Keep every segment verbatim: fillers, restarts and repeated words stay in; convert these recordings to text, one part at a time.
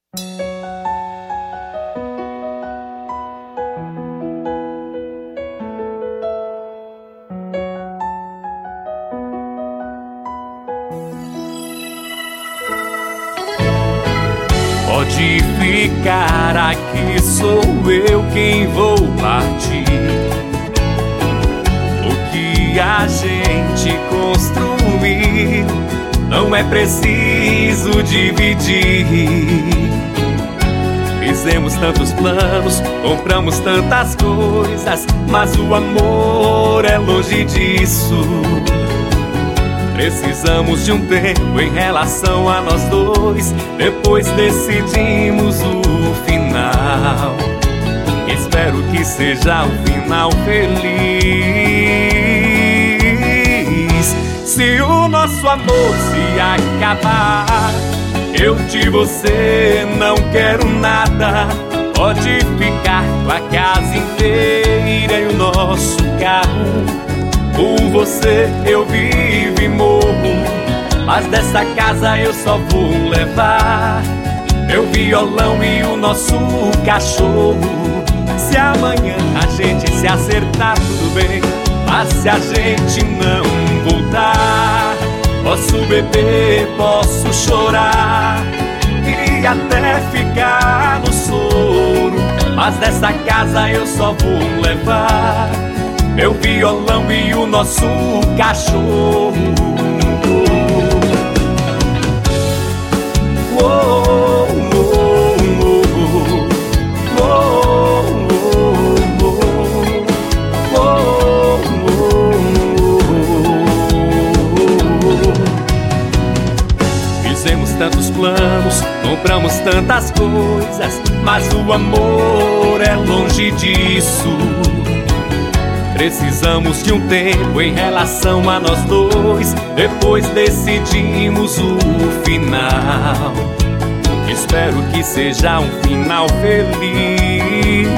Pode ficar aqui, sou eu quem vou partir. O que a gente construir não é preciso dividir. Fizemos tantos planos, compramos tantas coisas, mas o amor é longe disso. Precisamos de um tempo em relação a nós dois, depois decidimos o final. Espero que seja um final feliz. Se o nosso amor se acabar, eu de você não quero nada. Pode ficar com a casa inteira e o nosso carro. Por você eu vivo e morro, mas dessa casa eu só vou levar meu violão e o nosso cachorro. Se amanhã a gente se acertar, tudo bem, mas se a gente não voltar, posso beber, posso chorar e até ficar no soro, mas dessa casa eu só vou levar meu violão e o nosso cachorro. Oh, oh, oh, oh, oh, oh, oh. Fizemos tantos planos, compramos tantas coisas, mas o amor é longe disso. Precisamos de um tempo em relação a nós dois, depois decidimos o final. Espero que seja um final feliz.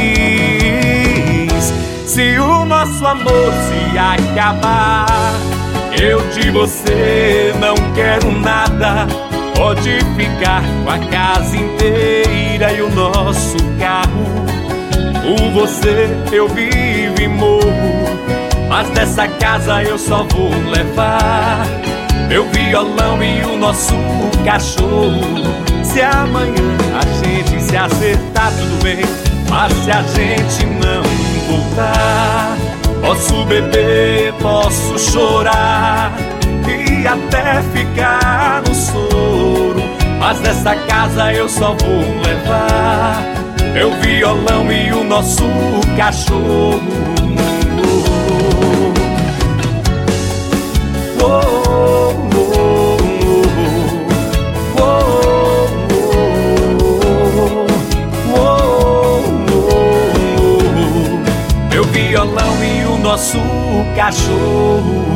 Se o nosso amor se acabar, eu de você não quero nada. Pode ficar com a casa inteira e o nosso carro. Por você eu vivo e morro, mas dessa casa eu só vou levar meu violão e o nosso cachorro. Se amanhã a gente se acertar, tudo bem, mas se a gente não voltar, posso beber, posso chorar e até ficar no soro, mas dessa casa eu só vou levar meu violão e o nosso cachorro. Oh, oh, oh, oh, oh, oh, oh. Meu violão e o nosso cachorro.